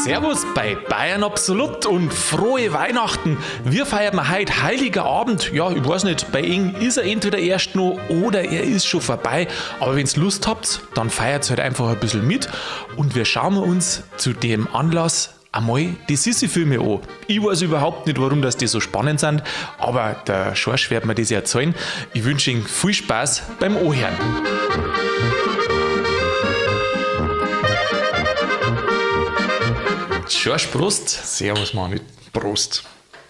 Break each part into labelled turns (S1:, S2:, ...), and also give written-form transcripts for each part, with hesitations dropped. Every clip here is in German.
S1: Servus bei Bayern Absolut und frohe Weihnachten. Wir feiern heute Heiliger Abend. Ja, ich weiß nicht, bei Ihnen ist er entweder erst noch oder er ist schon vorbei. Aber wenn ihr Lust habt, dann feiert halt einfach ein bisschen mit. Und wir schauen uns zu dem Anlass einmal die Sissi-Filme an. Ich weiß überhaupt nicht, warum das die so spannend sind, aber der Schorsch wird mir das erzählen. Ich wünsche Ihnen viel Spaß beim Anhören. Schorsch, Prost.
S2: Servus, Manni. Prost.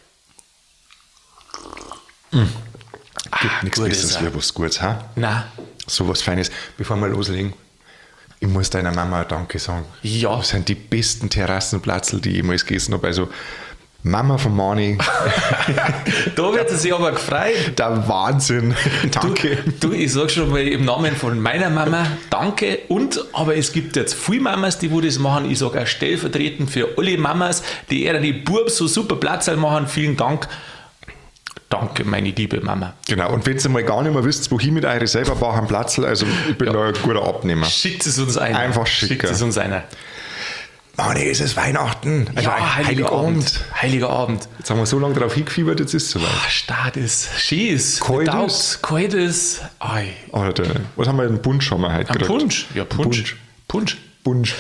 S2: Gibt nichts Besseres wie was Gutes, ha?
S1: Nein.
S2: So was Feines. Bevor wir loslegen, ich muss deiner Mama Danke sagen.
S1: Ja.
S2: Das sind die besten Terrassenplatzl, die ich jemals gegessen habe. Also, Mama von Mani,
S1: Da wird sie sich aber gefreut.
S2: der Wahnsinn. Danke.
S1: Du, ich sag schon mal im Namen von meiner Mama Danke. Aber es gibt jetzt viele Mamas, die das machen. Ich sage auch stellvertretend für alle Mamas, die eher die Bub so super Platzl machen. Vielen Dank. Danke, meine liebe Mama.
S2: Genau, und wenn ihr mal gar nicht mehr wisst, wohin mit eure selber bauen Platzl, also ich bin da ein guter Abnehmer.
S1: Schickt es uns ein.
S2: Einfach schicken.
S1: Schickt es uns einer.
S2: Manni, es ist Weihnachten. Also
S1: Ja, Heiliger Abend. Heiliger Abend.
S2: Jetzt haben wir so lange drauf hingefiebert, jetzt ist es soweit.
S1: Start ist, schön ist,
S2: Kalt
S1: bedauert,
S2: ist.
S1: kalt ist. Ei.
S2: Alter, was haben wir denn? Punsch haben wir heute
S1: Ein
S2: gekriegt.
S1: Punsch? Ja, Punsch. Punsch.
S2: Punsch.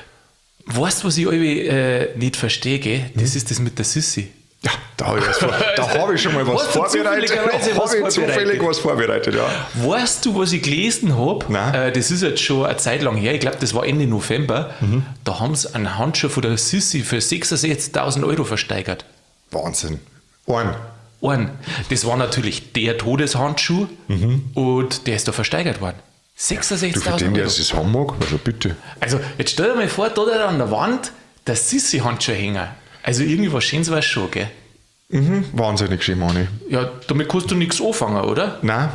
S1: Weißt du, was ich irgendwie nicht verstehe, gell? Das ist das mit der Sissi.
S2: Ja, da habe ich, hab ich schon mal was
S1: Hast du
S2: vorbereitet.
S1: zufälligerweise
S2: Da
S1: was
S2: habe ich zufällig
S1: vorbereitet?
S2: was vorbereitet, ja.
S1: Weißt du, was ich gelesen habe?
S2: Nein.
S1: Das ist jetzt schon eine Zeit lang her, ich glaube, das war Ende November. Da haben sie einen Handschuh von der Sissi für 66.000 Euro versteigert.
S2: Wahnsinn. Einen.
S1: Das war natürlich der Todeshandschuh und der ist da versteigert worden.
S2: Du, für
S1: 66.000
S2: den, der
S1: Euro.
S2: es haben mag, also bitte.
S1: Also, jetzt stell dir mal vor, da an der Wand der Sissi-Handschuh hängen. Also, irgendwie was Schönes war es schon, gell?
S2: Wahnsinnig schön, Manni.
S1: Ja, damit kannst du nichts anfangen, oder?
S2: Nein.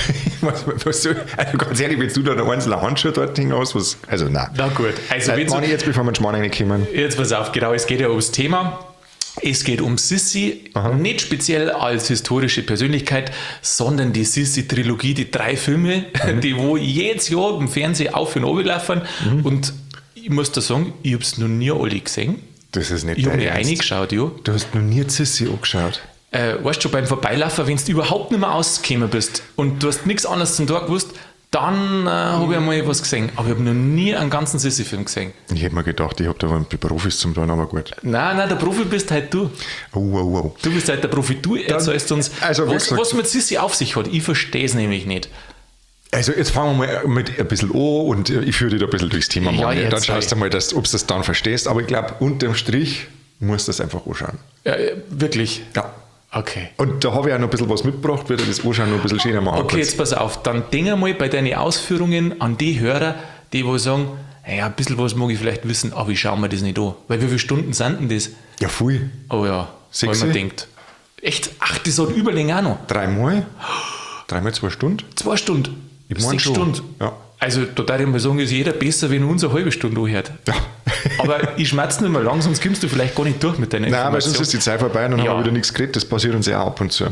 S2: Also ganz ehrlich, wenn du da einen einzelnen Handschuh dort hängen hast, was. Also, nein.
S1: Na gut. Also, wenn
S2: Manni, jetzt bevor wir in den Schmarrn reinkommen.
S1: Jetzt pass auf, genau, es geht ja ums Thema. Es geht um Sissi, nicht speziell als historische Persönlichkeit, sondern die Sissi-Trilogie, die 3 Filme, die wo jedes Jahr im Fernsehen auf und runter laufen. Und ich muss da sagen, ich habe es noch nie alle gesehen.
S2: Das ist nicht
S1: Ich habe
S2: dein
S1: mir
S2: Ernst.
S1: reingeschaut, ja.
S2: Du hast noch nie Sissi angeschaut.
S1: Weißt du, schon beim Vorbeilaufen, wenn du überhaupt nicht mehr ausgekommen bist und du hast nichts anderes zum Tag gewusst, dann habe ich einmal was gesehen. Aber ich habe noch nie einen ganzen Sissi-Film gesehen.
S2: Ich hätte mir gedacht, ich habe da mit Profis zum tun, aber gut.
S1: Nein, der Profi bist halt du.
S2: Oh.
S1: Du bist halt der Profi. Du erzählst uns,
S2: also, wie
S1: was,
S2: gesagt-
S1: was mit Sissi auf sich hat. Ich verstehe es nämlich nicht.
S2: Also jetzt fangen wir mal mit ein bisschen an und ich führe dich da ein bisschen durchs Thema
S1: Ja,
S2: mal.
S1: jetzt
S2: Dann schaust du mal, ob du das dann verstehst. Aber ich glaube, unterm Strich musst du das einfach anschauen.
S1: Wirklich?
S2: Ja.
S1: Okay.
S2: Und da habe ich auch noch ein bisschen was mitgebracht, würde das Anschauen noch ein bisschen schöner machen.
S1: Okay, jetzt pass auf. Dann denk einmal bei deinen Ausführungen an die Hörer, die wo sagen, ja, ein bisschen was mag ich vielleicht wissen, aber ich schaue mir das nicht an. Weil wie viele Stunden sind denn das?
S2: Ja, viel.
S1: Oh ja, weil
S2: 6?
S1: man denkt. Echt? Ach, das hat Überlänge auch noch.
S2: 3 Mal? 3 mal 2 Stunden?
S1: 2 Stunden.
S2: Ich mein
S1: 6
S2: schon.
S1: Stunden.
S2: Ja.
S1: Also da darf ich mal sagen, ist jeder besser, wenn er uns eine halbe Stunde anhört.
S2: Ja.
S1: Aber ich schmerze nicht mehr lang, sonst kommst du vielleicht gar nicht durch mit deinen
S2: Nein, weil sonst ist die Zeit vorbei und dann
S1: Ja.
S2: haben wir wieder nichts geredet. Das passiert uns ja auch ab und zu.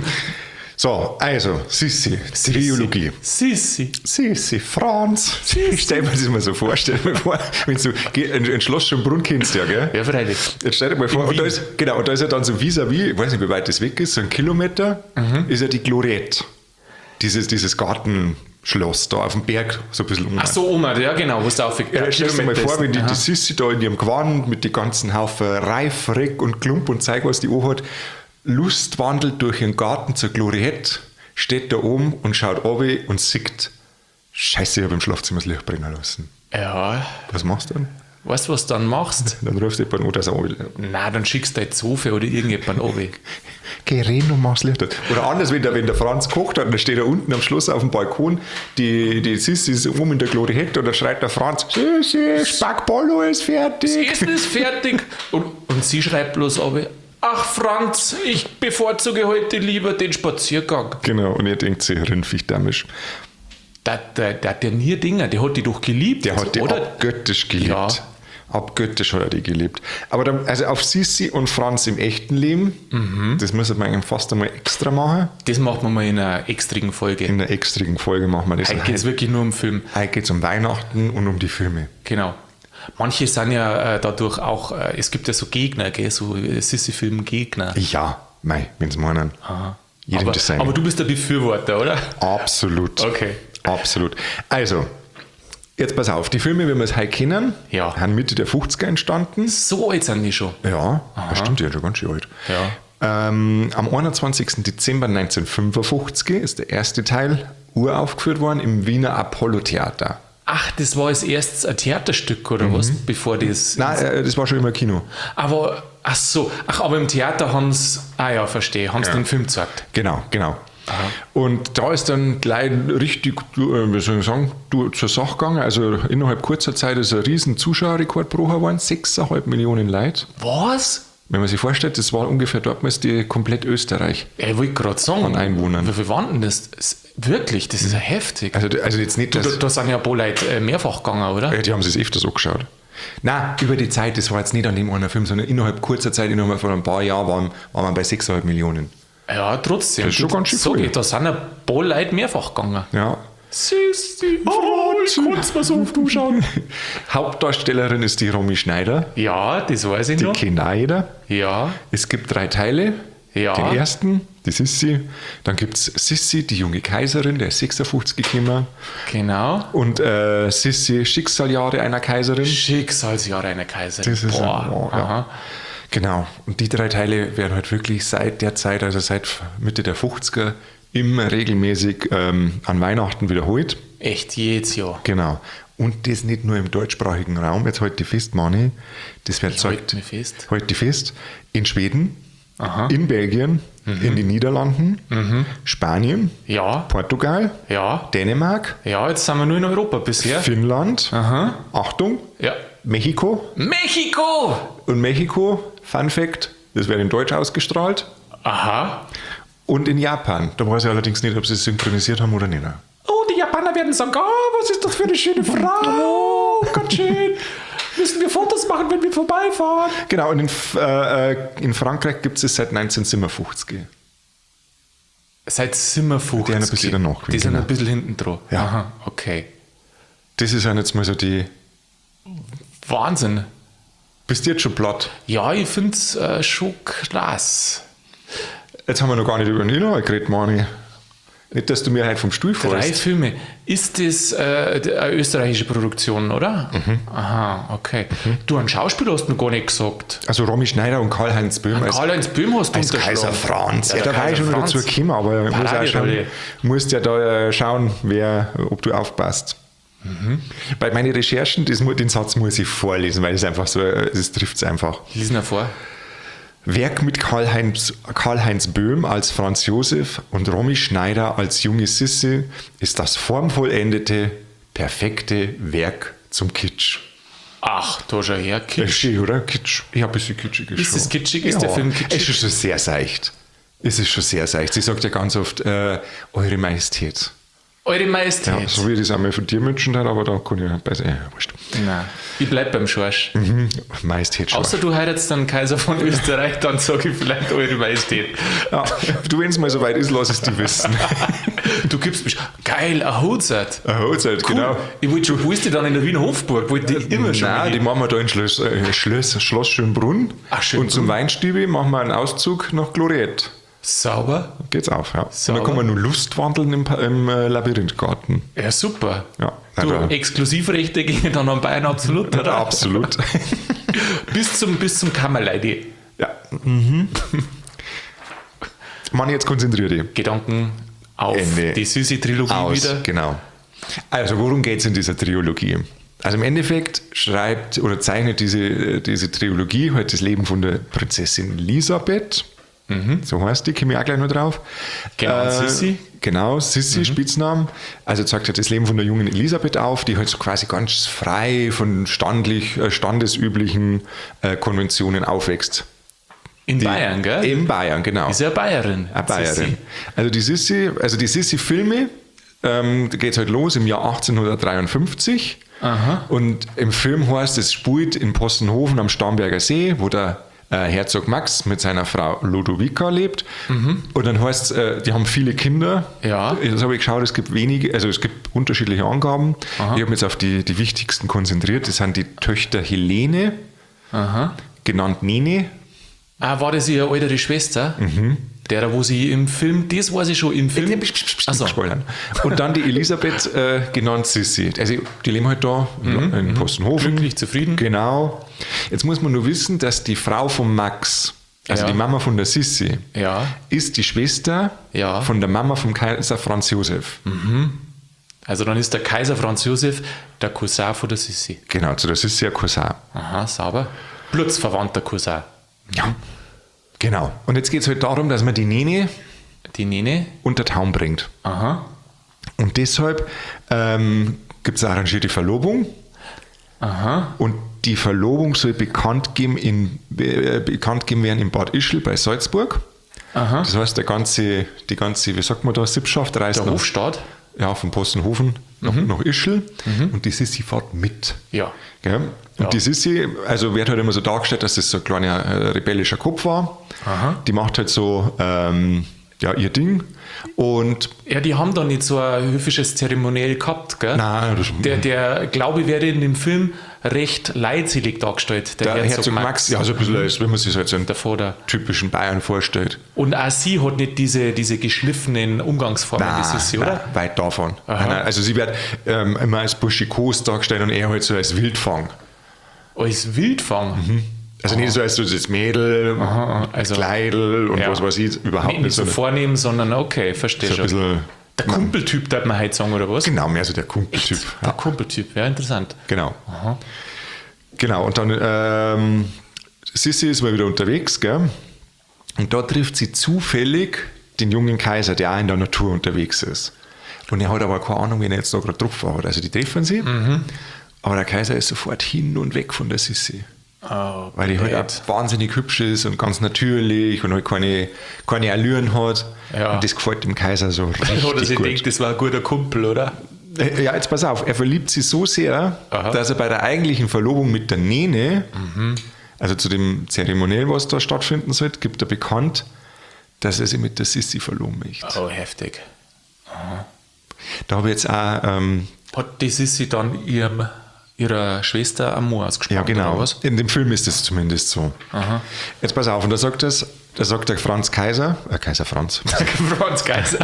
S2: So, also, Sissi, Trilogie.
S1: Sissi.
S2: Sissi, Franz. Stell mir das mal so vor, stell dir mal vor, wenn du ein Schloss Schönbrunn kennst, ja, gell?
S1: Ja, freilich.
S2: Jetzt stell dir mal vor, und da ist ja dann so vis-à-vis, ich weiß nicht, wie weit das weg ist, so 1 Kilometer, ist ja die Gloriette. Dieses Gartenschloss da auf dem Berg, so ein bisschen
S1: Ach so, Oma, ja genau, wo es da auf
S2: Ja, stell dir mal vor, wenn die
S1: Aha.
S2: Sissi da in ihrem Gewand mit den ganzen Haufen Reif, Reck und Klump und Zeug, was die anhat, Lust wandelt durch ihren Garten zur Gloriette, steht da oben und schaut runter und sieht, Scheiße, ich habe im Schlafzimmer das Licht brennen lassen.
S1: Ja,
S2: Was machst du dann?
S1: weißt du, was du dann machst?
S2: Dann rufst du jemanden an, dass er runter.
S1: Nein, dann schickst du deine Zofe oder irgendjemanden an.
S2: Geh rein und mach's Licht an. Oder anders, wenn der Franz kocht hat, dann steht er unten am Schluss auf dem Balkon, die Sissi ist oben in der Gloriette und dann schreit der Franz, Sissi, Spackbollo ist
S1: Das
S2: fertig.
S1: Essen ist fertig. Und sie schreibt bloß aber, ach Franz, ich bevorzuge heute lieber den Spaziergang.
S2: Genau, und ihr denkt sich, Rindviech-Damisch.
S1: Der hat ja nie Dinger, der hat die doch geliebt.
S2: Der hat die
S1: oder?
S2: abgöttisch geliebt.
S1: Ja.
S2: Abgöttisch hat er die geliebt. Aber dann, also auf Sissi und Franz im echten Leben, das müssen wir eigentlich fast einmal extra machen.
S1: Das machen wir mal in einer extrigen Folge.
S2: In einer extrigen Folge machen wir das.
S1: Heute geht es wirklich nur um Film.
S2: Heute geht es um Weihnachten und um die Filme.
S1: Genau. Manche sind ja dadurch auch, es gibt ja so Gegner, gell, so Sissi-Film-Gegner.
S2: Ja, mei, wenn sie meinen. Jedem das seine.
S1: Aber du bist der Befürworter, oder?
S2: Absolut.
S1: Okay.
S2: Absolut. Also, jetzt pass auf, die Filme, wie wir es heute kennen,
S1: Ja.
S2: haben Mitte der 50er entstanden.
S1: So alt sind die schon.
S2: Ja, das stimmt ja, schon ganz schön alt.
S1: Ja.
S2: Am 21. Dezember 1955 ist der erste Teil uraufgeführt worden im Wiener Apollo-Theater.
S1: Ach, das war als erstes ein Theaterstück, oder was? Bevor das...
S2: Nein, das war schon immer Kino.
S1: Aber, aber im Theater haben sie... Ah ja, verstehe, haben sie den Film gezeigt.
S2: Genau. Und da ist dann gleich richtig, wie soll ich sagen, zur Sache gegangen. Also innerhalb kurzer Zeit ist ein riesen Zuschauerrekord gebrochen worden, 6,5 Millionen Leute.
S1: Was?
S2: Wenn man sich vorstellt, das war ungefähr damals die komplett Österreich.
S1: Ich wollte gerade sagen,
S2: An Einwohnern.
S1: wie viel waren denn das? Wirklich, das ist ja heftig.
S2: Also jetzt nicht, dass...
S1: Da sind ja ein paar Leute mehrfach gegangen, oder?
S2: Ja, die haben sich öfters angeschaut. Nein, über die Zeit, das war jetzt nicht an dem einen Film, sondern innerhalb kurzer Zeit, innerhalb von ein paar Jahren, waren wir bei 6,5 Millionen.
S1: Ja, trotzdem.
S2: Das ist schon ganz schön viel.
S1: Da sind ein paar Leute mehrfach gegangen.
S2: Ja.
S1: Süß, ich kann's mir so oft anschauen.
S2: Hauptdarstellerin ist die Romy Schneider,
S1: Ja, das weiß ich
S2: die
S1: noch.
S2: kennt auch jeder.
S1: Ja,
S2: Es gibt 3 Teile.
S1: Ja.
S2: Den ersten, die Sissi. Dann gibt es Sissi, die junge Kaiserin, der ist 56 gekommen.
S1: genau.
S2: Und Sissi, Schicksaljahre einer Kaiserin.
S1: Schicksalsjahre einer Kaiserin.
S2: Das ist
S1: Boah,
S2: ja.
S1: aha.
S2: Genau. Und die 3 Teile werden halt wirklich seit der Zeit, also seit Mitte der 50er, immer regelmäßig an Weihnachten wiederholt.
S1: Echt jedes Jahr.
S2: Genau. Und das nicht nur im deutschsprachigen Raum. Jetzt halt die fest, Mani. Das wird
S1: Ich halt
S2: gesagt.
S1: mich fest.
S2: Halt die fest. In Schweden,
S1: Aha.
S2: in Belgien, in den Niederlanden, Spanien,
S1: Ja,
S2: Portugal,
S1: ja.
S2: Dänemark,
S1: Ja, jetzt sind wir nur in Europa bisher.
S2: Finnland,
S1: Aha.
S2: Achtung,
S1: Ja.
S2: Mexiko.
S1: Mexiko!
S2: Und Mexiko, Fun Fact, das wird in Deutsch ausgestrahlt.
S1: Aha.
S2: Und in Japan. Da weiß ich allerdings nicht, ob sie es synchronisiert haben oder nicht.
S1: Oh, die Japaner werden sagen, was ist das für eine schöne Frau? Ganz schön. Müssen wir Fotos machen, wenn wir vorbeifahren?
S2: Genau, und in Frankreich gibt es seit 1957.
S1: Seit Zimmer 50.
S2: Die haben ein bisschen danach
S1: Die sind
S2: genau.
S1: ein bisschen hinten dran.
S2: Ja.
S1: Aha, okay.
S2: Das ist ja jetzt mal so die...
S1: Wahnsinn.
S2: Bist du jetzt schon platt?
S1: Ja, ich finde es schon krass.
S2: Jetzt haben wir noch gar nicht über den Inhalt geredet, Mani. Nicht, dass du mir halt vom Stuhl
S1: 3
S2: fällst.
S1: Filme. Ist das eine österreichische Produktion, oder? Aha, okay. Du, einen Schauspieler hast du noch gar nicht gesagt.
S2: Also Romy Schneider und Karl-Heinz Böhm
S1: Karl-Heinz Böhm hast du
S2: als
S1: unterschlagen.
S2: Kaiser Franz. Ja,
S1: der
S2: da war ich
S1: Kaiser
S2: schon noch
S1: Franz.
S2: dazu gekommen, aber ich muss auch
S1: Paraderolle.
S2: musst ja da schauen, ob du aufpasst. Bei meinen Recherchen, den Satz muss ich vorlesen, weil es einfach so, es trifft es einfach.
S1: Lies ihn vor.
S2: Werk mit Karl-Heinz Böhm als Franz Josef und Romy Schneider als junge Sissi ist das formvollendete, perfekte Werk zum Kitsch.
S1: Ach, da schau her, Kitsch.
S2: Schön, oder? Kitsch. Ja, ein bisschen kitschig ist
S1: Ist
S2: schon.
S1: es kitschig? Ist der Film kitschig?
S2: Es ist schon sehr seicht. Es ist schon sehr seicht. Sie sagt ja ganz oft, Eure Majestät.
S1: Eure
S2: Ja,
S1: Majestät.
S2: so wie ich das einmal von dir wünschen habe, aber da kann ich bei wurscht.
S1: Nein, ich bleib beim Schorsch.
S2: Majestät schon.
S1: Außer du heiratest dann Kaiser von Österreich, dann sage ich vielleicht Eure Majestät.
S2: Ja, du, wenn es mal soweit ist, lass es die wissen.
S1: Du gibst mich. Geil, ein Hochzeit.
S2: Hochzeit,
S1: Cool.
S2: genau.
S1: Ich wollte schon, wo ist die dann in der Wiener Hofburg? Wollte ich immer schon.
S2: Nein, die machen wir da in Schloss Schönbrunn.
S1: Ach, Schönbrunn.
S2: Und zum Weinstübe machen wir einen Auszug nach Gloriette.
S1: Sauber.
S2: Geht's auf, ja.
S1: Sauber.
S2: Und dann kann man nur Lustwandeln im Labyrinthgarten.
S1: Ja, super.
S2: Ja,
S1: Du,
S2: da.
S1: Exklusivrechte gehen dann an Bayern absolut, oder?
S2: Absolut.
S1: bis zum Kammerleidi.
S2: Ja. Mann, jetzt konzentrier dich.
S1: Gedanken auf
S2: Ende.
S1: die süße Trilogie
S2: Aus,
S1: wieder.
S2: genau. Also, worum geht es in dieser Trilogie? Also im Endeffekt schreibt oder zeichnet diese Trilogie halt das Leben von der Prinzessin Elisabeth. So heißt die, komme ich auch gleich noch drauf.
S1: Genau, Sissi.
S2: Genau, Sissi, Spitznamen. Also zeigt halt das Leben von der jungen Elisabeth auf, die halt so quasi ganz frei von standesüblichen Konventionen aufwächst.
S1: In Bayern, gell?
S2: In Bayern, genau.
S1: Ist ja Bayerin.
S2: Eine Bayerin.
S1: Sissi.
S2: Also die Sissi-Filme, da geht es halt los im Jahr 1853.
S1: Aha.
S2: Und im Film heißt es spielt in Possenhofen am Starnberger See, wo der Herzog Max mit seiner Frau Ludovica lebt. Und dann heißt es, die haben viele Kinder.
S1: Ja.
S2: Das habe ich geschaut, es gibt wenige, also es gibt unterschiedliche Angaben. Ich habe mich jetzt auf die wichtigsten konzentriert. Das sind die Töchter Helene, genannt Nene.
S1: Ah, war das ihre ältere Schwester? Der, wo sie im Film, das war sie schon im Film.
S2: Achso. Spoilern. Und dann die Elisabeth, genannt Sissi. Also die leben halt da in Postenhofen.
S1: Glücklich, zufrieden.
S2: Genau. Jetzt muss man nur wissen, dass die Frau von Max, also die Mama von der Sissi, ist die Schwester von der Mama vom Kaiser Franz Josef.
S1: Also dann ist der Kaiser Franz Josef der Cousin von der Sissi.
S2: Genau, zu der Sissi ein Cousin.
S1: Aha, sauber. Blutsverwandter Cousin.
S2: Ja. Genau. Und jetzt geht es halt darum, dass man die Nene unter Taum bringt.
S1: Aha.
S2: Und deshalb gibt es eine arrangierte Verlobung.
S1: Aha.
S2: Und die Verlobung soll bekannt geben werden in Bad Ischl bei Salzburg.
S1: Aha.
S2: Das heißt, die ganze, wie sagt man da, Sippschaft reist
S1: Der Hofstaat.
S2: Ja, von Postenhofen nach Ischl. Und die Sissi fährt mit.
S1: Ja.
S2: Gell? Und die Sissi, also wird halt immer so dargestellt, dass das so ein kleiner rebellischer Kopf war. Die macht halt so ihr Ding. Und
S1: ja, die haben da nicht so ein höfisches Zeremoniell gehabt, gell?
S2: Nein,
S1: der glaube ich, werde in dem Film recht leidselig dargestellt.
S2: Der Herzog Max, ja, so ein bisschen, als wenn man sich halt so einen typischen Bayern vorstellt.
S1: Und auch sie hat nicht diese geschliffenen Umgangsformen, wie sie, oder?
S2: Nein, weit davon. Nein, also sie wird immer als buschikos dargestellt und er halt so als Wildfang.
S1: Als Wildfang?
S2: Also nicht so als so das Mädel,
S1: also,
S2: Kleidel und was weiß ich, überhaupt
S1: nicht so vornehm, sondern okay, verstehe
S2: so
S1: schon. Der Kumpeltyp, darf man heute sagen, oder was?
S2: Genau, mehr so der Kumpeltyp.
S1: Der Kumpeltyp, ja, interessant.
S2: Genau. Genau, und dann Sissi ist mal wieder unterwegs, gell? Und da trifft sie zufällig den jungen Kaiser, der auch in der Natur unterwegs ist. Und er hat aber keine Ahnung, wen er jetzt da gerade drauf war. Also die treffen sie, aber der Kaiser ist sofort hin und weg von der Sissi.
S1: Oh,
S2: weil die halt auch wahnsinnig hübsch ist und ganz natürlich und halt keine Allüren hat.
S1: Ja.
S2: Und das gefällt dem Kaiser so richtig
S1: oder sie
S2: gut.
S1: denkt, das war ein guter Kumpel, oder?
S2: Ja, jetzt pass auf, er verliebt sie so sehr, dass er bei der eigentlichen Verlobung mit der Nene, also zu dem Zeremoniell, was da stattfinden soll, gibt er bekannt, dass er sich mit der Sissi verloben möchte.
S1: Oh, heftig.
S2: Da habe ich jetzt auch...
S1: hat die Sissi dann ihrer Schwester Amor ausgesprochen?
S2: Ja, genau.
S1: Oder was?
S2: In dem Film ist es zumindest so. Jetzt pass auf, und da sagt der Franz Kaiser, Kaiser Franz.
S1: Franz Kaiser.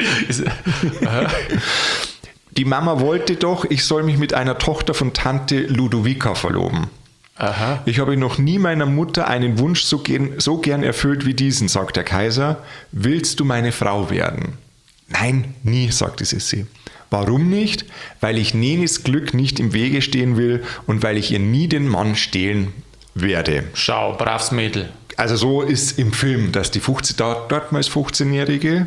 S2: Die Mama wollte doch, ich soll mich mit einer Tochter von Tante Ludovica verloben.
S1: Aha.
S2: Ich habe noch nie meiner Mutter einen Wunsch so gern erfüllt wie diesen, sagt der Kaiser. Willst du meine Frau werden? Nein, nie, sagte Sissi. Warum nicht? Weil ich Nenes Glück nicht im Wege stehen will und weil ich ihr nie den Mann stehlen werde.
S1: Schau, braves Mädel.
S2: Also so ist im Film, dass die dort mal als 15-Jährige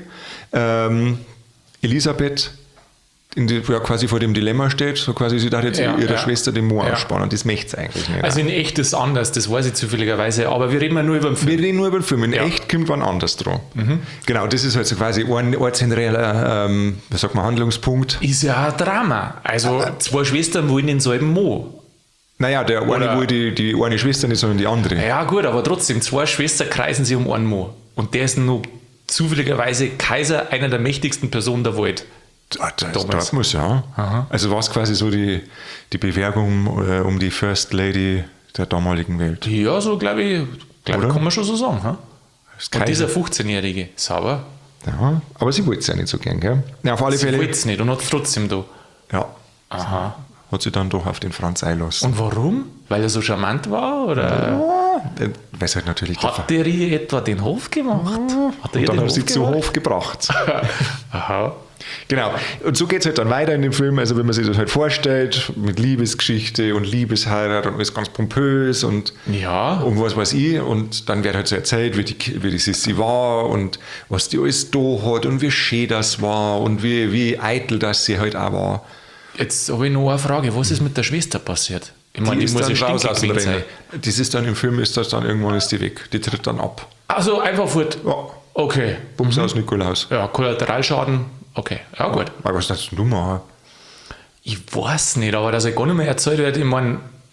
S2: Elisabeth quasi vor dem Dilemma steht, so quasi sie darf jetzt ihrer Schwester den Mo ausspannen und das möchte sie eigentlich nicht.
S1: Also in echt ist es anders, das weiß ich zufälligerweise, aber wir reden ja nur über den Film.
S2: Wir reden nur über den Film, in echt kommt wann anders dran. Genau, das ist halt so quasi ein ortszentraler, Handlungspunkt.
S1: Ist ja ein Drama, also zwei Schwestern wollen denselben Mo.
S2: Naja, der eine will die eine Schwester nicht, sondern die andere.
S1: Ja gut, aber trotzdem, zwei Schwestern kreisen sich um einen Mo und der ist nur zufälligerweise Kaiser, einer der mächtigsten Personen der Welt.
S2: Das muss ja. Aha. Also war es quasi so die Bewerbung um die First Lady der damaligen Welt.
S1: Ja, so glaube ich, kann man schon so sagen. Ha? Und dieser 15-Jährige, sauber.
S2: Ja, aber sie wollte es ja nicht so gern, gell? Ja, auf alle Fälle.
S1: Sie wollte es nicht und hat es trotzdem da.
S2: Ja.
S1: Aha.
S2: Hat sie dann doch auf den Franz einlassen.
S1: Und warum? Weil er so charmant war? Oder?
S2: Ja, weil es halt natürlich
S1: hat der ihr etwa den Hof gemacht?
S2: Und dann hat sie zu Hof gebracht.
S1: Aha.
S2: Genau. Und so geht es halt dann weiter in dem Film. Also wenn man sich das halt vorstellt, mit Liebesgeschichte und Liebesheirat und alles ganz pompös und was weiß ich. Und dann wird halt so erzählt, wie die Sissi war und was die alles da hat und wie schön das war und wie eitel das sie halt auch war.
S1: Jetzt habe ich noch eine Frage. Was ist mit der Schwester passiert? Ich meine, die muss ja stinkig sein.
S2: Das ist dann im Film, irgendwann ist die weg. Die tritt dann ab.
S1: Also einfach fort?
S2: Ja.
S1: Okay.
S2: Bums aus Nikolaus.
S1: Ja, Kollateralschaden. Okay, ja gut.
S2: Aber was darfst du machen?
S1: Ich weiß nicht, aber dass er gar nicht mehr erzählt wird, ich meine,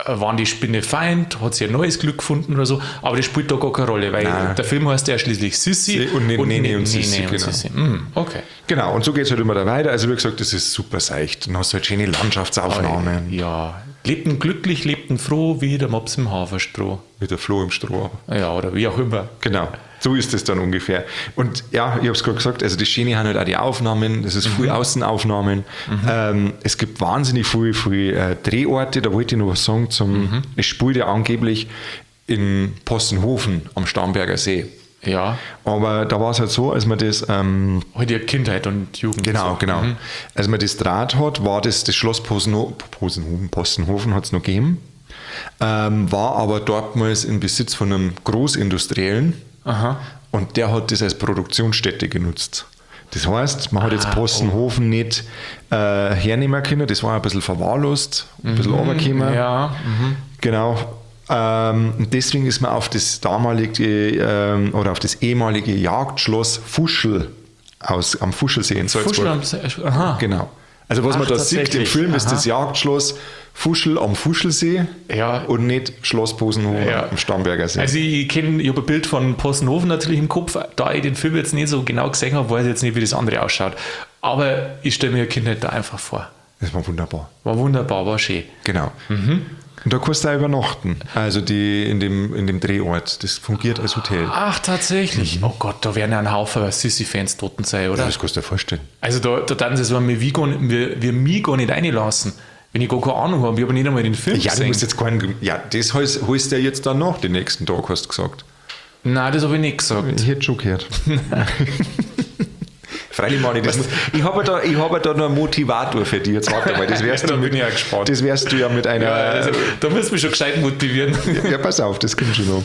S1: waren die Spinne Feind, hat sie ein neues Glück gefunden oder so, aber das spielt da gar keine Rolle, weil der Film heißt ja schließlich Sissi
S2: und Nene und Sissi, genau.
S1: Sissi. Okay.
S2: Genau, und so geht es halt immer da weiter. Also wie gesagt, das ist super seicht. Dann hast du halt schöne Landschaftsaufnahmen.
S1: Ja, lebten glücklich, lebten froh, wie der Mops im Haferstroh.
S2: Mit der Floh im Stroh.
S1: Ja, oder wie auch immer.
S2: Genau, so ist es dann ungefähr. Und ja, ich habe es gerade gesagt, also das Schöne haben halt auch die Aufnahmen, das ist viel Außenaufnahmen. Es gibt wahnsinnig viele Drehorte, da wollte ich noch was sagen. Es spielt ja angeblich in Possenhofen am Starnberger See.
S1: Ja.
S2: Aber da war es halt so, als man das...
S1: Heute ja Kindheit und Jugend.
S2: Genau,
S1: so.
S2: genau. Als man das Draht hat, war das Schloss Possenhofen hat es noch gegeben, war aber dortmals in Besitz von einem Großindustriellen.
S1: Aha.
S2: Und der hat das als Produktionsstätte genutzt. Das heißt, man hat jetzt Possenhofen nicht hernehmen können, das war ein bisschen verwahrlost, ein bisschen runtergekommen.
S1: Ja.
S2: Genau. Und deswegen ist man auf das damalige oder auf das ehemalige Jagdschloss Fuschl am Fuschlsee in Salzburg.
S1: Aha.
S2: Genau. Also was man da sieht im Film ist das Jagdschloss Fuschl am Fuschlsee und nicht Schloss Possenhofen am Starnberger See.
S1: Also ich habe ein Bild von Possenhofen natürlich im Kopf, da ich den Film jetzt nicht so genau gesehen habe, weiß ich jetzt nicht, wie das andere ausschaut. Aber ich stelle mir Kindheit da einfach vor.
S2: Das war wunderbar.
S1: War wunderbar, war schön.
S2: Genau. Und da kannst du auch übernachten, also in dem Drehort. Das fungiert als Hotel.
S1: Ach, tatsächlich. Oh Gott, da werden ja ein Haufen Sissi-Fans toten sein, oder?
S2: Ja, das kannst du dir vorstellen.
S1: Also da dann sie so mich gar nicht reinlassen, wenn ich gar keine Ahnung habe. Ich habe nicht einmal den Film
S2: Ja,
S1: gesehen.
S2: du musst jetzt keinen... Ja, das holst du ja jetzt dann nach, den nächsten Tag, hast du gesagt.
S1: Nein, das habe ich nicht gesagt.
S2: Ich hätte schon gehört. Freilich, Manni, ich habe da noch einen Motivator für dich. Jetzt warte mal, das wärst
S1: Da
S2: du
S1: bin ich auch gespannt.
S2: Das wärst du ja mit einer...
S1: Ja, also, da musst du mich schon gescheit motivieren.
S2: Ja, pass auf, das kommt schon noch.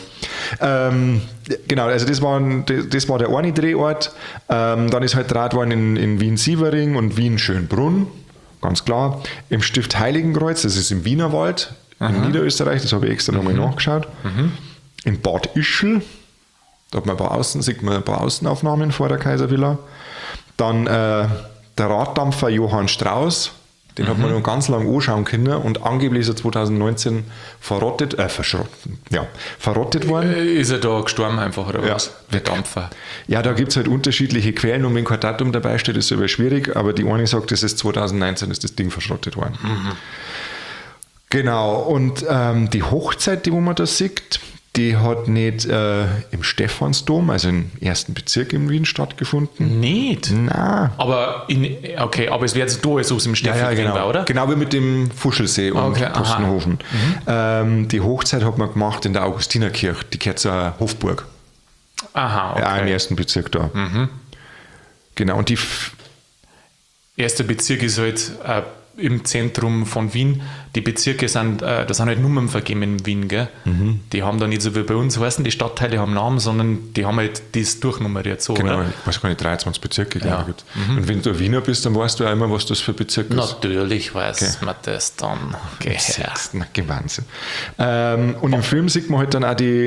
S2: Genau, also das war der eine Drehort. Dann ist halt Draht worden in Wien-Sievering und Wien-Schönbrunn, ganz klar. Im Stift Heiligenkreuz, das ist im Wienerwald, in Niederösterreich, das habe ich extra nochmal nachgeschaut. In Bad Ischl, da sieht man ein paar Außenaufnahmen vor der Kaiservilla. Dann der Raddampfer Johann Strauß, den hat man noch ganz lange anschauen können und angeblich ist er 2019 verrottet worden.
S1: Ist er da gestorben einfach, oder
S2: Ja.
S1: was? Der Dampfer.
S2: Ja, da gibt es halt unterschiedliche Quellen und wenn kein Datum dabei steht, ist es aber schwierig, aber die eine sagt, das ist 2019 ist das Ding verschrottet worden. Genau, und die Hochzeit, die wo man da sieht, die hat nicht im Stephansdom, also im ersten Bezirk in Wien stattgefunden.
S1: Nicht?
S2: Nein.
S1: Aber aber es wäre jetzt da, so im Stefan
S2: genau.
S1: war, oder?
S2: Genau wie mit dem Fuschlsee und Possenhofen. Die Hochzeit hat man gemacht in der Augustinerkirche, die gehört zur Hofburg.
S1: Aha, okay.
S2: Ja, im ersten Bezirk da. Genau, und die...
S1: Erster Bezirk ist halt im Zentrum von Wien. Die Bezirke sind, da sind halt Nummern vergeben in Wien, gell? Die haben da nicht so wie bei uns heißen, die Stadtteile haben Namen, sondern die haben halt das durchnummeriert so,
S2: Genau,
S1: oder?
S2: ich weiß gar nicht, 23 Bezirke, glaube ich. Und wenn du ein Wiener bist, dann weißt du auch immer, was das für Bezirk ist.
S1: Natürlich weiß man das dann. Okay.
S2: Na, Wahnsinn. Und im Film sieht man halt dann auch die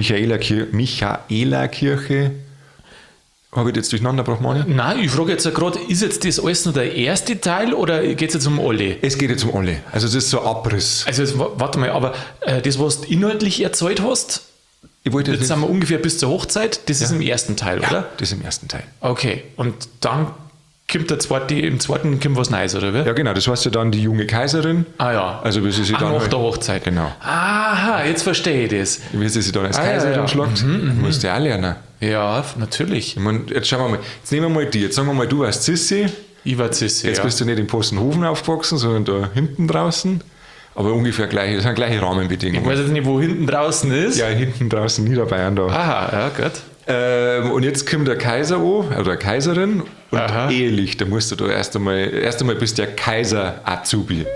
S2: Michaelerkirche. Habe ich jetzt durcheinander gebracht, Mani?
S1: Nein, ich frage jetzt gerade, ist jetzt das alles nur der erste Teil oder geht es jetzt um alle?
S2: Es geht jetzt um alle. Also das ist so ein Abriss.
S1: Also jetzt, warte mal, aber das, was du inhaltlich erzählt hast,
S2: Ich wollte
S1: jetzt sind wir ungefähr bis zur Hochzeit, das ist im ersten Teil,
S2: ja,
S1: oder?
S2: das ist im ersten Teil.
S1: Okay, und dann kommt im zweiten kommt was Neues, oder wie?
S2: Ja, genau, das heißt ja dann die junge Kaiserin.
S1: Ah ja.
S2: Also wie sie sich dann
S1: nach
S2: halt,
S1: der Hochzeit.
S2: Genau.
S1: Aha, jetzt verstehe ich das.
S2: Wie sie sich dann als Kaiserin schlagt, musst du ja auch lernen.
S1: Ja, natürlich.
S2: Ich meine, jetzt schauen wir mal, jetzt nehmen wir mal die, jetzt sagen wir mal, du warst Sissi,
S1: Ich war Sissi,
S2: jetzt bist du nicht in Possenhofen aufgewachsen, sondern da hinten draußen, aber ungefähr gleich, das sind gleiche Rahmenbedingungen.
S1: Ich weiß jetzt nicht, wo hinten draußen ist.
S2: Ja, hinten draußen Niederbayern da.
S1: Aha, ja, gut.
S2: Und jetzt kommt der Kaiser an, oder eine Kaiserin, und ehelich, da musst du da erst einmal bist du der Kaiser-Azubi.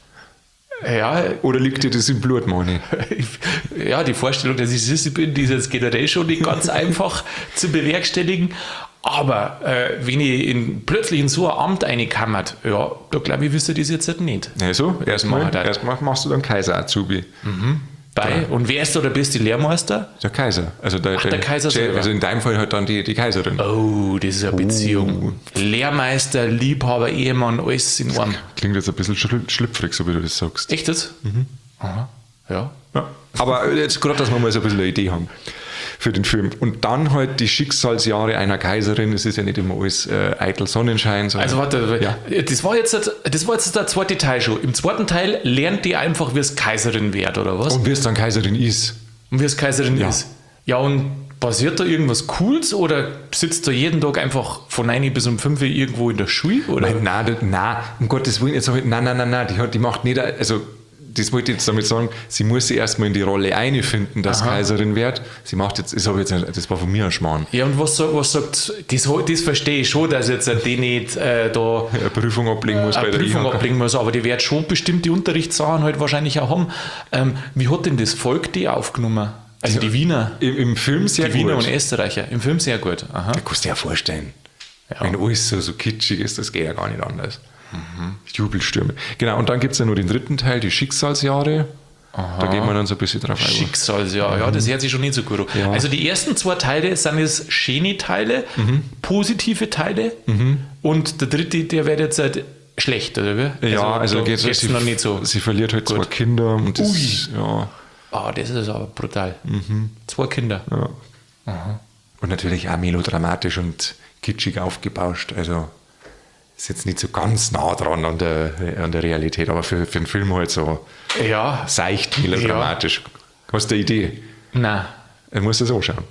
S1: Ja,
S2: Oder liegt dir das im Blut, Mani?
S1: ja, die Vorstellung, dass ich Sissi bin, die ist jetzt generell schon nicht ganz einfach zu bewerkstelligen. Aber wenn ich plötzlich in so ein Amt reinkammert, ja, da glaube ich, wüsste das jetzt halt nicht.
S2: Also, erstmal machst du dann Kaiser-Azubi.
S1: Und wer ist da der beste Lehrmeister?
S2: Der Kaiser. Also der
S1: Kaiser selber.
S2: Also in deinem Fall halt dann die Kaiserin.
S1: Oh, das ist eine Beziehung. Lehrmeister, Liebhaber, Ehemann, alles in einem.
S2: Klingt jetzt ein bisschen schlüpfrig, so wie du das sagst.
S1: Echt das? Aha. Ja.
S2: Ja. Aber jetzt gerade, dass wir mal so ein bisschen eine Idee haben für den Film. Und dann halt die Schicksalsjahre einer Kaiserin. Es ist ja nicht immer alles eitel Sonnenschein.
S1: Also warte,
S2: Ja.
S1: das war jetzt der zweite Teil schon. Im zweiten Teil lernt die einfach, wie es Kaiserin wird, oder was?
S2: Und wie es dann Kaiserin ist.
S1: Und wie es Kaiserin
S2: Ja.
S1: ist. Ja, und passiert da irgendwas Cooles oder sitzt da jeden Tag einfach von 9 bis um 5 irgendwo in der Schule? Oder?
S2: Nein, um Gottes Willen, jetzt sag ich, nein, die macht nicht, also das wollte ich jetzt damit sagen, sie muss sich erstmal in die Rolle einfinden, dass Kaiserin wird. Sie macht jetzt, das war von mir ein Schmarrn.
S1: Ja, und was sagt, das verstehe ich schon, dass jetzt die nicht da
S2: Eine Prüfung ablegen muss
S1: eine Prüfung ablegen muss, aber die wird schon bestimmte Unterrichtssachen halt wahrscheinlich auch haben. Wie hat denn das Volk die aufgenommen? Also die Wiener.
S2: Im Film sehr
S1: die
S2: gut.
S1: Wiener und Österreicher. Im Film sehr gut. Aha.
S2: Da kannst du dir ja vorstellen.
S1: Ja.
S2: Wenn alles so kitschig ist, das geht ja gar nicht anders. Jubelstürme. Genau, und dann gibt es ja nur den dritten Teil, die Schicksalsjahre. Da gehen wir dann so ein bisschen drauf ein.
S1: Schicksalsjahr, ja, das hört sich schon nicht so gut an.
S2: Ja.
S1: Also die ersten 2 Teile sind jetzt schöne Teile, positive Teile und der dritte, der wird jetzt halt schlecht, oder wie?
S2: Ja, also
S1: da
S2: geht's
S1: geht's noch nicht so.
S2: Sie verliert halt 2 Kinder und das, ja.
S1: Ah, das ist aber brutal. 2 Kinder.
S2: Ja. Und natürlich auch melodramatisch und kitschig aufgebauscht. Also ist jetzt nicht so ganz nah dran an der Realität, aber für den Film halt so
S1: Ja,
S2: seicht melodramatisch. Hast du eine Idee?
S1: nein.
S2: Dann musst du es anschauen.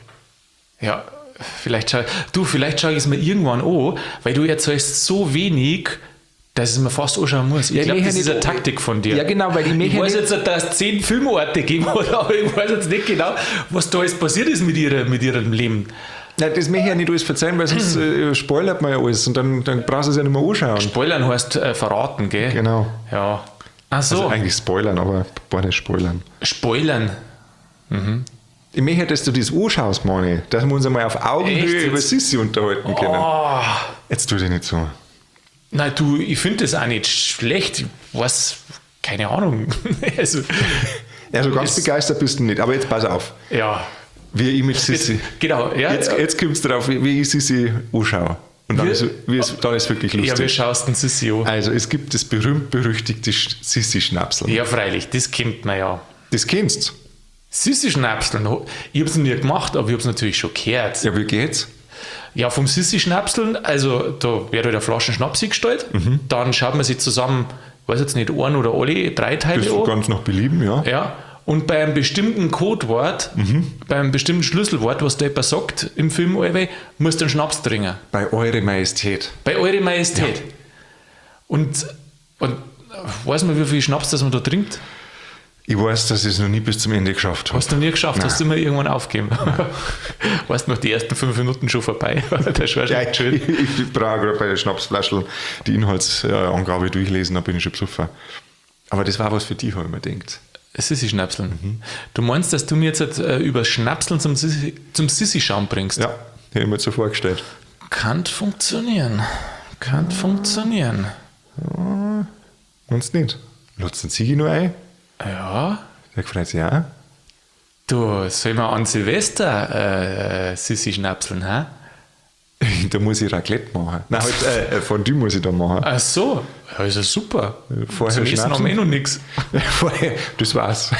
S1: Ja, vielleicht schaue ich es mir irgendwann an, weil du erzählst so wenig, dass ich es mir fast anschauen muss. Ich
S2: Ja,
S1: glaube,
S2: ich
S1: das
S2: möchte
S1: ist eine
S2: nicht-
S1: Taktik von dir.
S2: Ja, genau, weil ich
S1: weiß jetzt, dass es 10 Filmorte gegeben hat, aber ich weiß jetzt nicht genau, was da alles passiert ist mit ihrem Leben.
S2: Nein, das möchte ich ja nicht alles verzeihen, weil sonst spoilert man ja alles und dann brauchst du es ja nicht mehr anschauen.
S1: Spoilern heißt verraten, gell?
S2: Genau.
S1: Ja. Ach so,
S2: Also eigentlich spoilern, aber gar nicht spoilern.
S1: Spoilern.
S2: Ich möchte, dass du das anschaust, Mani, dass wir uns einmal auf Augenhöhe
S1: Echt jetzt?
S2: über Sissi unterhalten können.
S1: Oh.
S2: Jetzt tu dich nicht so.
S1: Nein, du, ich finde das auch nicht schlecht. Was? Keine Ahnung. Also,
S2: Ja, so ganz
S1: Es-
S2: begeistert bist du nicht. Aber jetzt pass auf,
S1: ja.
S2: wie ich mit Sissi.
S1: Genau, ja.
S2: Jetzt kommt es darauf, wie ich Sissi anschaue. Und dann dann ist wirklich
S1: Ja, wie
S2: lustig.
S1: schaust du den Sissi an?
S2: Also, es gibt das berühmt-berüchtigte Sissi-Schnapsel.
S1: Ja, freilich, das kennt man ja.
S2: Das kennst du.
S1: Sissi-Schnapseln, ich habe es nie gemacht, aber ich habe es natürlich schon gehört.
S2: Ja, wie geht's?
S1: Ja, vom Sissi-Schnapseln, also da wird halt eine Flasche Schnaps hingestellt, dann schaut man sich zusammen, weiß jetzt nicht, 1 oder alle 3 Teile
S2: Das
S1: an.
S2: ganz nach Belieben, ja.
S1: Ja, und bei einem bestimmten Codewort, bei einem bestimmten Schlüsselwort, was da jemand sagt im Film, muss du einen Schnaps trinken.
S2: Bei Eure Majestät.
S1: Bei Eure Majestät. Und weiß man, wie viel Schnaps das man da trinkt?
S2: Ich weiß, dass ich es noch nie bis zum Ende geschafft habe.
S1: Hast du nie geschafft,
S2: Nein.
S1: hast du immer irgendwann aufgeben. Weißt du noch, die ersten 5 Minuten schon vorbei. Das war schon
S2: Ja,
S1: schön.
S2: ich brauche gerade bei der Schnapsflasche die Inhaltsangabe durchlesen, da bin ich schon besoffen. Aber das war was für dich, habe ich mir gedacht.
S1: Sissi-Schnapseln. Du meinst, dass du mir jetzt über Schnapseln zum Sissi-Schaum bringst?
S2: Ja, hätte ich mir so vorgestellt.
S1: Kann funktionieren. Kann funktionieren.
S2: Meinst du nicht? Lutzt den Sigi nur ein?
S1: Ja.
S2: Der freut sich auch.
S1: Du, soll man an Silvester Sissi-Schnapseln, hä?
S2: Da muss ich Raclette machen. Nein, halt, Fondue muss ich da machen.
S1: Ach so. Ja, ist ja super.
S2: Vorher
S1: Zum Essen haben
S2: Schnapseln?
S1: wir noch nichts.
S2: Vorher, das war's.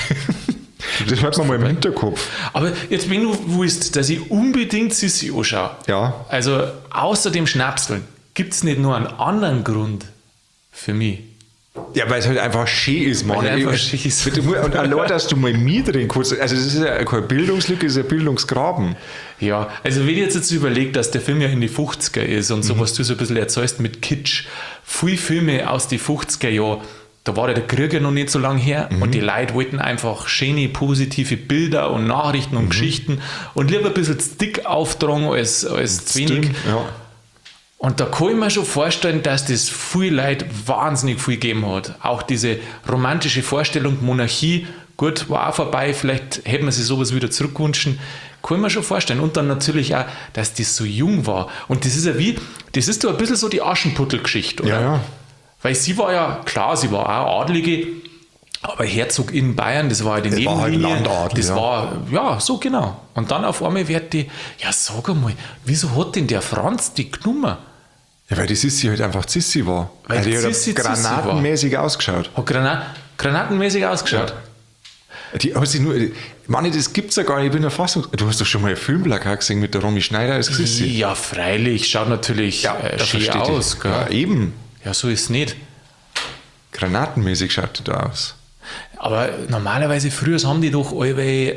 S2: Das hat man mal im Hinterkopf.
S1: Aber jetzt, wenn du willst, dass ich unbedingt Sissi anschaue,
S2: Ja.
S1: also außer dem Schnapseln, gibt es nicht nur einen anderen Grund für mich?
S2: Ja, weil es halt einfach schön ist, Mann.
S1: Weil es einfach schön ist.
S2: Und allein, dass du mal drin kurz, also das ist ja keine Bildungslücke, das ist ein Bildungsgraben.
S1: Ja, also wenn ich jetzt überlege, dass der Film ja in die 50er ist und so, was du so ein bisschen erzählst mit Kitsch, viele Filme aus den 50er Jahren, da war der Krieg ja noch nicht so lange her und die Leute wollten einfach schöne, positive Bilder und Nachrichten und Geschichten und lieber ein bisschen dick auftragen als zu wenig.
S2: Ja.
S1: Und da kann ich mir schon vorstellen, dass das viel Leute wahnsinnig viel gegeben hat. Auch diese romantische Vorstellung, Monarchie, gut, war auch vorbei, vielleicht hätte man sich sowas wieder zurückgewünscht. Kann ich mir schon vorstellen. Und dann natürlich auch, dass das so jung war. Und das ist ja das ist doch ein bisschen so die Aschenputtel-Geschichte, oder?
S2: Ja, ja.
S1: Weil sie war ja, klar, sie war auch Adlige, aber Herzog in Bayern, das war ja die
S2: war halt
S1: Nebenlinie.
S2: Landadel,
S1: Das
S2: ja.
S1: war, ja, so genau. Und dann auf einmal wird die, ja, sag einmal, wieso hat denn der Franz die genommen?
S2: Ja, weil die Sissi halt einfach Sissi war.
S1: Weil
S2: die
S1: die
S2: hat
S1: Sissi
S2: granatenmäßig ausgeschaut.
S1: Hat granatenmäßig ausgeschaut.
S2: Manni, das gibt's ja gar nicht, ich bin ja fast. Du hast doch schon mal ein Filmplakat gesehen mit der Romy Schneider als Sissi.
S1: Ja, freilich, schaut natürlich schön aus. Gell?
S2: Ja, eben.
S1: Ja, so ist es nicht.
S2: Granatenmäßig schaut die da aus.
S1: Aber normalerweise früher haben die doch alle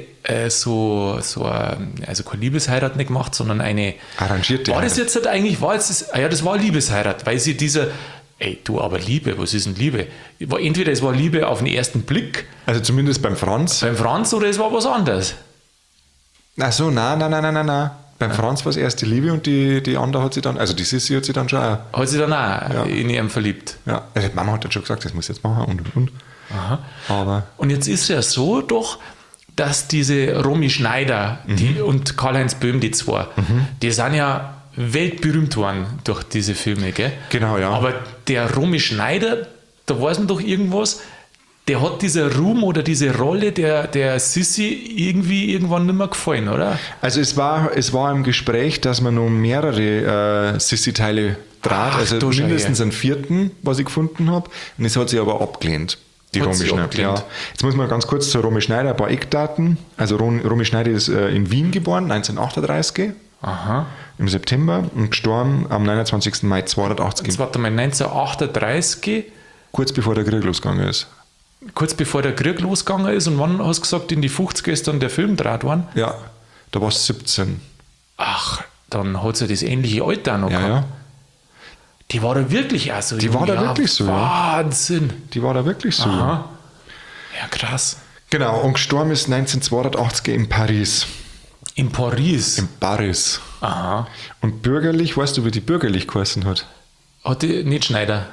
S1: also keine Liebesheirat nicht gemacht, sondern eine
S2: Arrangierte
S1: War das
S2: Heirat.
S1: jetzt halt eigentlich, das war Liebesheirat, weil sie dieser, aber Liebe, was ist denn Liebe? Entweder es war Liebe auf den ersten Blick
S2: Also zumindest beim Franz.
S1: beim Franz oder es war was anderes.
S2: Ach so, nein. Beim Franz war es erst die Liebe und die andere hat sie dann, also die Sissi hat sie dann schon auch.
S1: Hat sie dann auch in ihn verliebt.
S2: Ja, also die Mama hat dann schon gesagt, das muss ich jetzt machen und.
S1: Aha.
S2: Aber
S1: Und jetzt ist es ja so doch, dass diese Romy Schneider und Karl-Heinz Böhm, die zwei, die sind ja weltberühmt worden durch diese Filme, gell?
S2: Genau, ja.
S1: Aber der Romy Schneider, da weiß man doch irgendwas, der hat dieser Ruhm oder diese Rolle der Sissi irgendwann nicht mehr gefallen, oder?
S2: Also es war im Gespräch, dass man noch mehrere Sissi-Teile draht,
S1: Ach,
S2: also
S1: du schau
S2: mindestens
S1: her.
S2: einen vierten, was ich gefunden habe. Und das hat sie aber abgelehnt, die
S1: Hat
S2: Romy
S1: sie
S2: Schneider.
S1: abgelehnt?
S2: Ja. Jetzt muss man ganz kurz zur Romy Schneider ein paar Eckdaten. Also Romy Schneider ist in Wien geboren, 1938
S1: Aha.
S2: im September und gestorben am 29. Mai 1982,
S1: Jetzt warte mal, 1938,
S2: kurz bevor der Krieg losgegangen ist.
S1: kurz bevor der Krieg losgegangen ist, und wann hast du gesagt, in die 50er ist dann der Film gedreht worden?
S2: Ja, da war es 17.
S1: Ach, dann hat sie das ähnliche Alter auch noch
S2: Ja,
S1: gehabt.
S2: ja.
S1: Die war da wirklich auch so.
S2: Die war da wirklich so, ja.
S1: Wahnsinn.
S2: Die war da wirklich so.
S1: Aha. Ja, krass.
S2: Genau, und gestorben ist 1982 in Paris.
S1: In Paris.
S2: In Paris.
S1: Aha.
S2: Und bürgerlich, weißt du, wie die bürgerlich geheißen hat?
S1: Hat die nicht Schneider?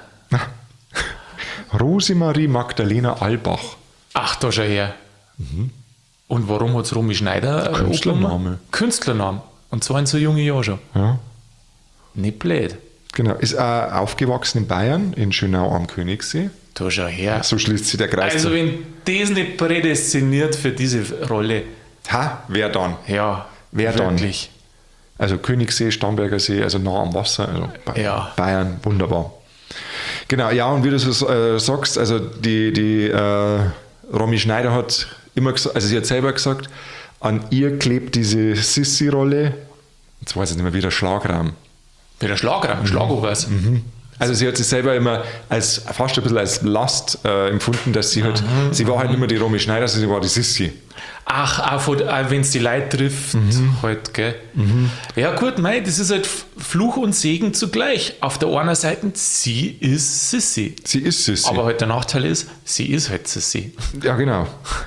S2: Rosemarie Magdalena Albach.
S1: Ach, da schau her. Und warum hat es Romy Schneider?
S2: Künstlername.
S1: angenommen? Künstlername. Und zwar in so jungen Jahren schon.
S2: Ja,
S1: Nicht blöd.
S2: genau. Ist aufgewachsen in Bayern, in Schönau am Königssee.
S1: Da schau her.
S2: So schließt sich der Kreis.
S1: Also, wenn das nicht prädestiniert für diese Rolle,
S2: Wer dann?
S1: ja,
S2: Wer dann?
S1: wirklich.
S2: Also Königssee, Starnberger See, also nah am Wasser. Also
S1: Ja.
S2: Bayern, wunderbar. Genau, ja, und wie du so sagst, also die Romy Schneider hat immer gesagt, also sie hat selber gesagt, an ihr klebt diese Sissi-Rolle, jetzt weiß ich nicht mehr, wie der Schlagrahmen.
S1: Wie der Schlagrahmen, Schlagobers.
S2: Also sie hat sich selber immer als fast ein bisschen als Last empfunden, dass sie halt, sie war halt nicht mehr die Romy Schneider, sie war die Sissi.
S1: Ach, auch wenn es die Leute trifft, halt, gell? Ja, gut, mei, das ist halt Fluch und Segen zugleich. Auf der einen Seite, sie ist Sissi.
S2: Sie ist Sissi.
S1: Aber halt der Nachteil ist, sie ist halt Sissi.
S2: Ja, genau.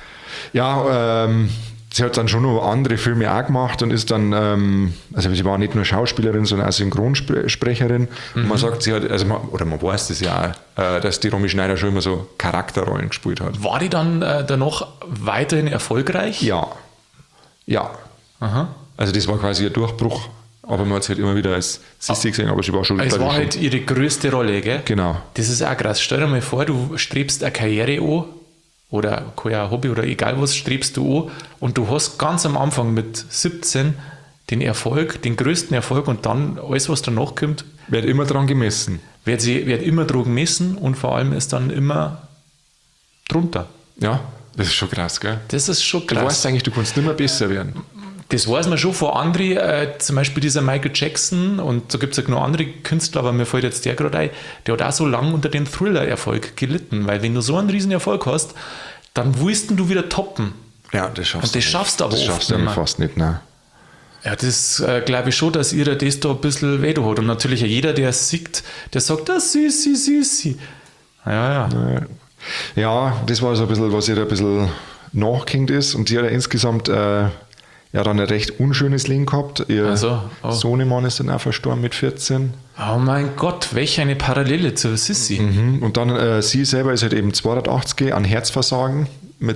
S2: Ja, sie hat dann schon noch andere Filme auch gemacht und ist dann, also sie war nicht nur Schauspielerin, sondern auch Synchronsprecherin. Und man sagt, sie hat, also man weiß das ja auch, dass die Romy Schneider schon immer so Charakterrollen gespielt hat.
S1: War die dann danach weiterhin erfolgreich?
S2: Ja. Ja.
S1: Aha.
S2: Also das war quasi ihr Durchbruch, aber man hat sie halt immer wieder als Sissi gesehen, aber sie war schon...
S1: Es
S2: glaube ich,
S1: war
S2: schon-
S1: halt ihre größte Rolle, gell?
S2: Genau.
S1: Das ist auch krass. Stell dir mal vor, du strebst eine Karriere an oder kein Hobby oder egal was strebst du an und du hast ganz am Anfang mit 17 den Erfolg, den größten Erfolg und dann alles, was danach kommt,
S2: Wird immer dran gemessen.
S1: wird immer dran gemessen und vor allem ist dann immer drunter.
S2: Ja, das ist schon krass, gell?
S1: Das ist schon
S2: Du
S1: krass.
S2: weißt eigentlich, du kannst nicht mehr besser werden.
S1: Das weiß man schon von anderen, zum Beispiel dieser Michael Jackson und da gibt es ja noch andere Künstler, aber mir fällt jetzt der gerade ein, der hat auch so lange unter dem Thriller-Erfolg gelitten, weil wenn du so einen riesen Erfolg hast, dann willst du wieder toppen.
S2: Ja, das schaffst
S1: Und das
S2: du nicht.
S1: schaffst du aber
S2: Das
S1: oft
S2: schaffst du
S1: nicht mehr.
S2: fast nicht, nein.
S1: Ja, das glaube ich schon, dass ihr das da ein bisschen weh hat. Und natürlich jeder, der es sieht, der sagt, das süßi. Ja.
S2: Ja, das war so ein bisschen, was ihr da ein bisschen nachgehängt ist. Und sie hat ja insgesamt ja dann ein recht unschönes Leben gehabt. Ihr
S1: Ach so, oh.
S2: Sohnemann ist dann auch verstorben mit 14.
S1: Oh mein Gott, welche eine Parallele zur Sissi.
S2: Und dann sie selber ist halt eben 280 an Herzversagen mit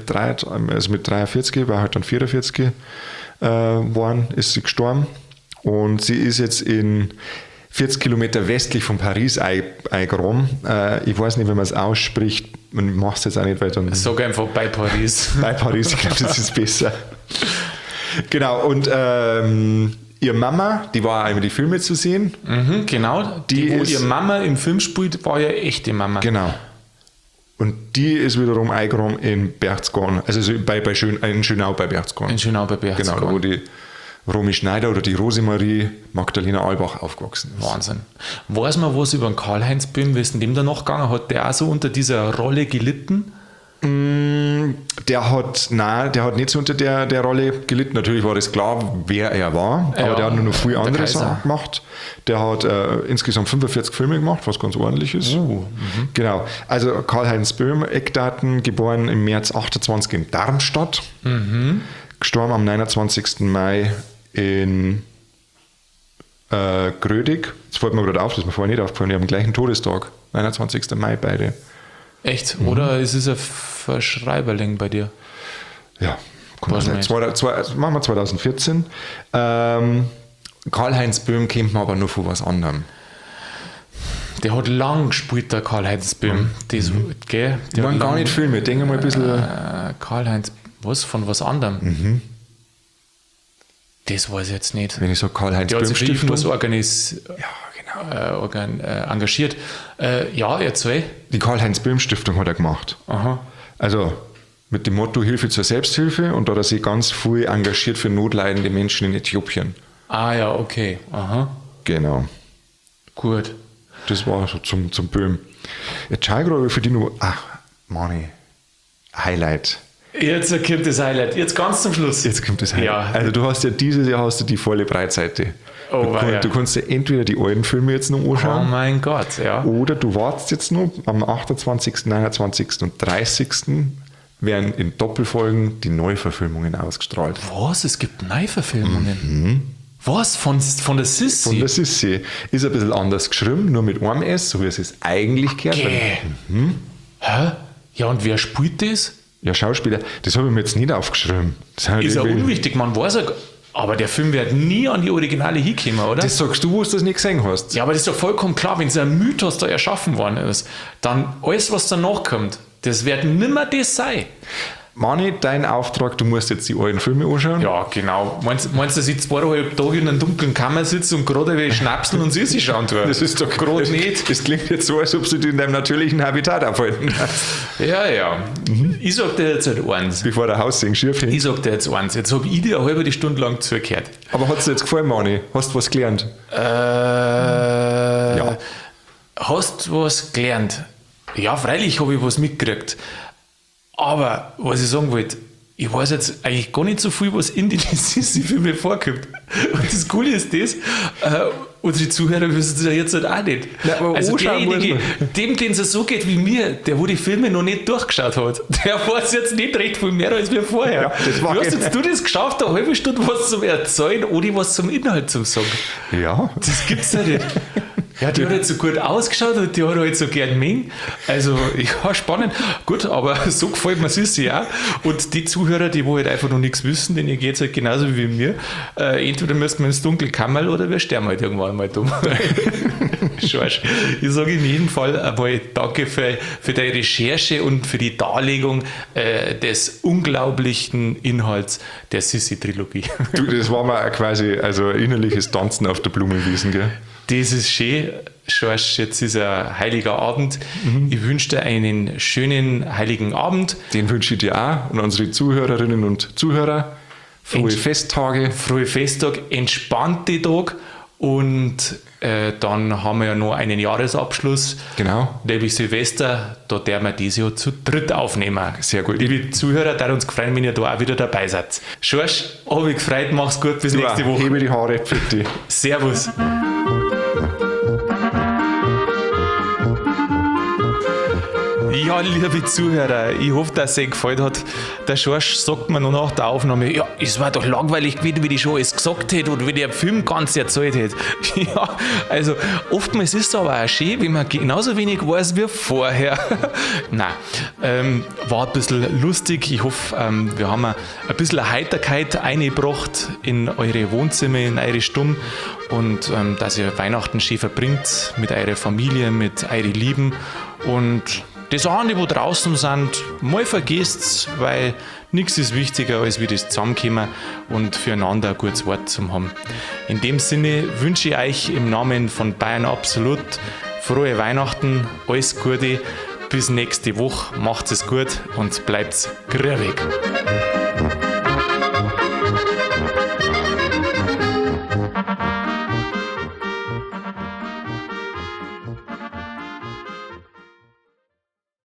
S2: 43, war halt dann 44 geworden, ist sie gestorben. Und sie ist jetzt in 40 Kilometer westlich von Paris eingegraben. Ich weiß nicht, wie man es ausspricht. Man macht es jetzt auch nicht, weil dann
S1: Sag einfach bei Paris.
S2: bei Paris, ich glaube, das ist besser. Genau, und ihre Mama, die war auch immer die Filme zu sehen.
S1: Genau,
S2: Die
S1: wo
S2: ist-
S1: ihre Mama im Film spielt, war ja echte Mama.
S2: Genau. Und die ist wiederum eingeräumt in Berchtesgaden, also so in Schönau bei Berchtesgaden.
S1: In Schönau bei Berchtesgaden.
S2: Genau, da wo die Romy Schneider oder die Rosemarie Magdalena Albach aufgewachsen ist.
S1: Wahnsinn. Weiß man was über den Karl-Heinz Böhm? Wie ist denn dem da noch gegangen? Hat der auch so unter dieser Rolle gelitten?
S2: Der hat nicht so unter der Rolle gelitten. Natürlich war das klar, wer er war, aber der hat nur noch viele andere Sachen gemacht. Der hat insgesamt 45 Filme gemacht, was ganz ordentlich ist. Genau. Also Karl-Heinz Böhm, Eckdaten, geboren im März 28 in Darmstadt, gestorben am 29. Mai in Grödig. Jetzt fällt mir gerade auf, das ist mir vorher nicht aufgefallen, die haben den gleichen Todestag, 29. Mai beide.
S1: Echt? Oder ist es ein Verschreiberling bei dir?
S2: Ja, machen wir 2014. Karl-Heinz Böhm kennt man aber nur von was anderem.
S1: Der hat lang gespielt, der Karl-Heinz Böhm. Das, gell?
S2: Ich meine gar nicht Filme, denke mal ein bisschen.
S1: Karl-Heinz, was? Von was anderem? Das weiß ich jetzt nicht.
S2: Wenn ich sage Karl-Heinz
S1: Der hat
S2: Böhm
S1: sich für
S2: Stiftung.
S1: irgendwas engagiert. Ja, erzähl.
S2: Die Karl-Heinz Böhm Stiftung hat er gemacht.
S1: Aha.
S2: Also mit dem Motto Hilfe zur Selbsthilfe, und da hat er sich ganz viel engagiert für notleidende Menschen in Äthiopien.
S1: Ah ja, okay. Aha.
S2: Genau.
S1: Gut.
S2: Das war so zum Böhm. Jetzt schau ich gerade für die nur. Ach, Mani. Highlight.
S1: Jetzt kommt das Highlight. Jetzt ganz zum Schluss.
S2: Jetzt kommt das Highlight.
S1: Ja.
S2: Also du hast ja dieses Jahr die volle Breitseite. Du kannst dir entweder die alten Filme jetzt noch
S1: Oh
S2: anschauen,
S1: mein Gott, ja.
S2: oder du wartest jetzt noch. Am 28., 29. und 30. werden in Doppelfolgen die Neuverfilmungen ausgestrahlt.
S1: Was? Es gibt Neuverfilmungen? Was? Von der Sissi?
S2: Von der Sissi. Ist ein bisschen anders geschrieben, nur mit einem S, so wie es eigentlich gehört.
S1: Okay. Hä? Ja, und wer spielt das?
S2: Ja, Schauspieler, das habe ich mir jetzt nicht aufgeschrieben. Das
S1: Ist ja unwichtig, man weiß ja. Aber der Film wird nie an die Originale hinkommen, oder?
S2: Das sagst du, wo du das nicht gesehen hast.
S1: Ja, aber das ist doch vollkommen klar, wenn so ein Mythos da erschaffen worden ist, dann alles, was danach kommt, das wird nimmer das sein.
S2: Mani, dein Auftrag, du musst jetzt die alten Filme anschauen.
S1: Ja, genau. Meinst du, dass ich 2,5 Tage in einer dunklen Kammer sitze und gerade wie Schnapseln und Sissi schauen tue?
S2: Das ist doch
S1: gerade nicht.
S2: Das klingt jetzt so, als ob du dich in deinem natürlichen Habitat aufhalten hast.
S1: Ja. Ich sag dir jetzt halt eins.
S2: Bevor der Haussegen schief hängt.
S1: Ich sag dir jetzt eins. Jetzt habe ich dir eine halbe Stunde lang zugehört.
S2: Aber hat es dir jetzt gefallen, Mani? Hast du was gelernt?
S1: Ja. Hast du was gelernt? Ja, freilich habe ich was mitgekriegt. Aber, was ich sagen wollte, ich weiß jetzt eigentlich gar nicht so viel, was in den Sissi-Filmen vorkommt. Und das Coole ist das, unsere Zuhörer wissen es ja jetzt halt auch nicht.
S2: Ja, aber
S1: also
S2: anschauen
S1: derjenige, dem es so geht wie mir, der wo die Filme noch nicht durchgeschaut hat, der weiß jetzt nicht recht viel mehr als wir vorher.
S2: Ja, das war
S1: wie hast jetzt du das geschafft, eine halbe Stunde was zum Erzählen, ohne was zum Inhalt zu sagen?
S2: Ja.
S1: Das gibt's ja nicht. Ja, die hat halt so gut ausgeschaut und die hat halt so gern Ming. Also, ja, spannend. Gut, aber so gefällt mir Sissi auch. Und die Zuhörer, die wo halt einfach noch nichts wissen, denen geht es halt genauso wie mir. Entweder müssen wir ins dunkle Kammerl oder wir sterben halt irgendwann mal dumm. Schorsch. Ich sage in jedem Fall einmal danke für deine Recherche und für die Darlegung des unglaublichen Inhalts der Sissi-Trilogie.
S2: Du, das war mal quasi also innerliches Tanzen auf der Blumenwiesen, gell?
S1: Das ist schön, Schorsch, jetzt ist ein heiliger Abend. Ich wünsche dir einen schönen heiligen Abend.
S2: Den wünsche ich dir auch und unsere Zuhörerinnen und Zuhörer. Frohe Festtage.
S1: Frohe Festtag, entspannte Tag und dann haben wir ja noch einen Jahresabschluss.
S2: Genau.
S1: Nämlich Silvester, da werden wir dieses Jahr zu dritt aufnehmen.
S2: Sehr gut.
S1: Liebe Zuhörer, da uns gefreut, wenn ihr da auch wieder dabei seid. Schorsch, habe ich gefreut, mach's gut, bis nächste Woche.
S2: Hebe die Haare, bitte.
S1: Servus. Ja, liebe Zuhörer, ich hoffe, dass es euch gefallen hat. Der Schorsch sagt mir noch nach der Aufnahme, ja, es war doch langweilig gewesen, wie die schon alles gesagt hätte oder wie der Film ganz erzählt hätte. Ja, also oftmals ist es aber auch schön, wenn man genauso wenig weiß wie vorher. Nein, war ein bisschen lustig. Ich hoffe, wir haben ein bisschen Heiterkeit eingebracht in eure Wohnzimmer, in eure Stumm und dass ihr Weihnachten schön verbringt mit eurer Familie, mit euren Lieben und das andere, die wo draußen sind, mal vergesst's, weil nichts ist wichtiger, als wie das Zusammenkommen und füreinander ein gutes Wort zu haben. In dem Sinne wünsche ich euch im Namen von Bayern Absolut frohe Weihnachten, alles Gute bis nächste Woche. Macht's es gut und bleibt's grübig.